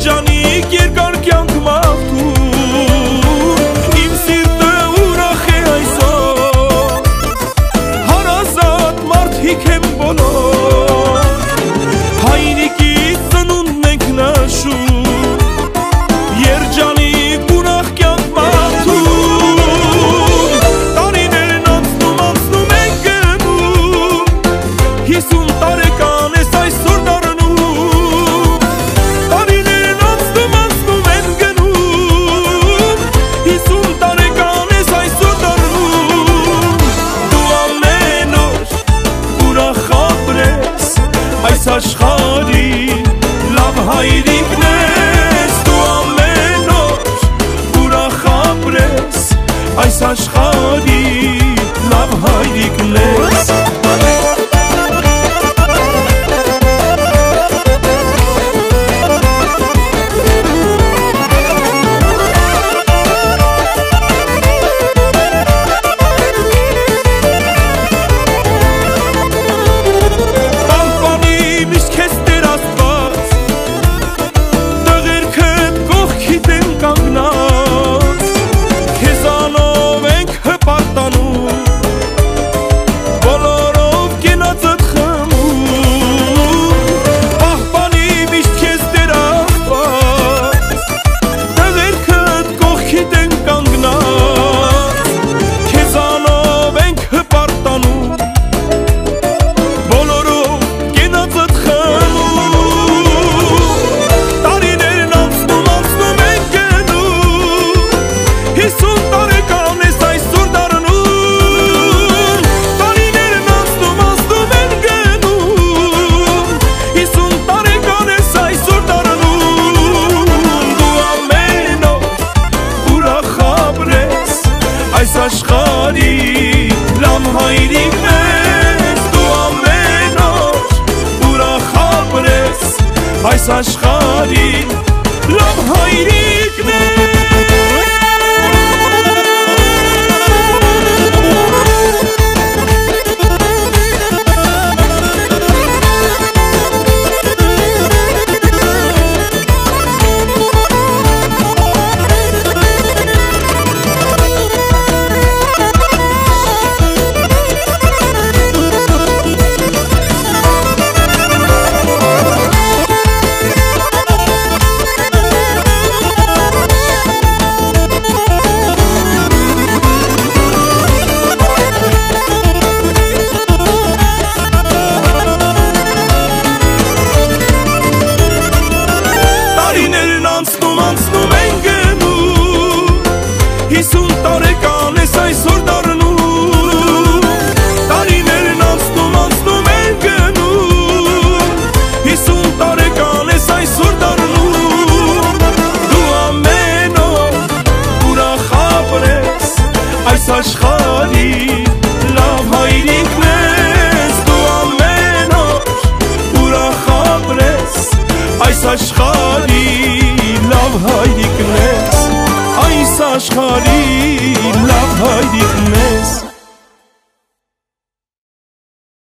Երջանիկ երկար կյանք մաղթում, իմ սիրտը ուրախ է այսօր, հարազատ մարդիկ եմ բոլոր, հայրիկի ծնունդն ենք նշում, երջանիկ ուրախ կյանք մաղթում, տարիներն անցնում ենք գնում, 50 տարեկան ես այսօր դառնում, տարիներն անցնում ենք գնում, 50 տարեկան ես այսօր դառնում, դու ամեն օր ուրախ ապրես այս աշխարհի լավ հայրիկն ես, դու ամեն օր ուրախ ապրես այս աշխարհի լավ հայրիկն ես։ Այս աշխարհի լավ հայրիկն ես, դու ամեն օր ուրախ ապրես այս աշխարհի լավ հայրիկն ես։ Անցնում են գնում, 50 տարեկան ես այսօր դառնում, տարիներն անցնում են գնում, 50 տարեկան ես այսօր դառնում, դու ամեն օր ուրախ ապրես այս աշխարհի լավ հայրիկն ես, դու ամեն օր ուրախ ապրես այս աշխարհի լավ հայրիկն ես, այս աշխարհի լավ հայրիկն ես։